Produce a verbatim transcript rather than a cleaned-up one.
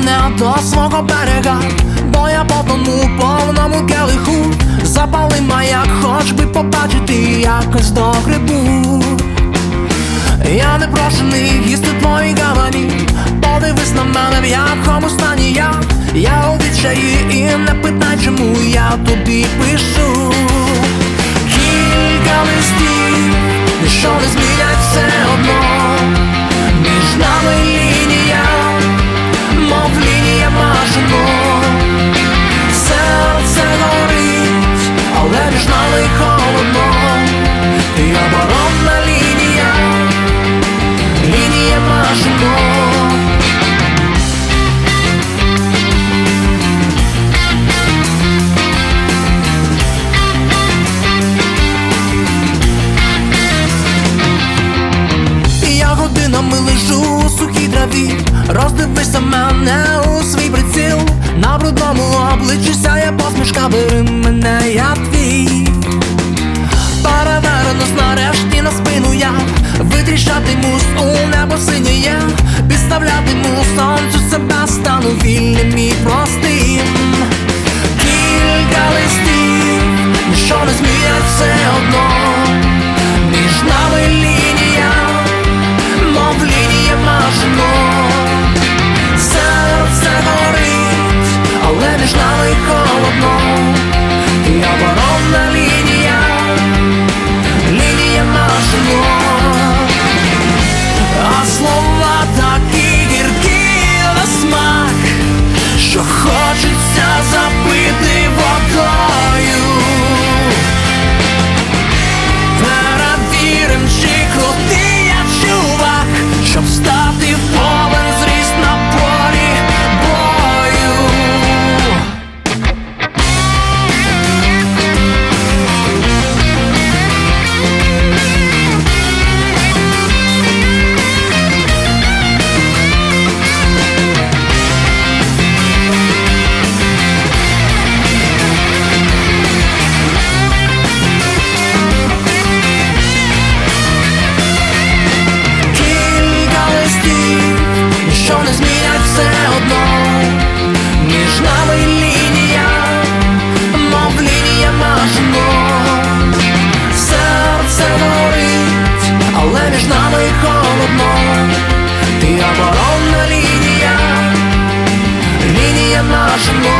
мене до свого берега, бо я потону у повному келиху. Запали маяк, хоч би побачити, якось до грибу. Я не прошений їсти твої гавані, подивись на мене, в якому стані я. Я у відчаї і не питай, чому я тобі пишу. Кілька листів, ніщо не змінять все одно. Між нами лінія, мов лінія машино. Серце горить, але між нами холодно. Ти оборонна лінія, лінія машино. Годинами лежу у сухій траві, роздивися мене у свій приціл. На брудному обличчі сяє посмішка, бери мене, я твій. Перевернусь нарешті на спину я, витріщатимусь у небо синє, підставлятиму сонцю себе, стану вільним і простим. Кілька листів, ніщо не змінять все одно. Між нами лінія, мов лінія машино. Серце горить, але між нами холодно. Ти оборонна лінія, лінія машино. А слова такі гіркі на смак, що хочеться запити водою. Перевірим, чи крутий я чувак, щоб стати в повен зріст на полі бою. Що не змінять все одно. Між нами лінія, мов лінія машино. Серце горить, але між нами холодно. Ти оборонна лінія, лінія машино.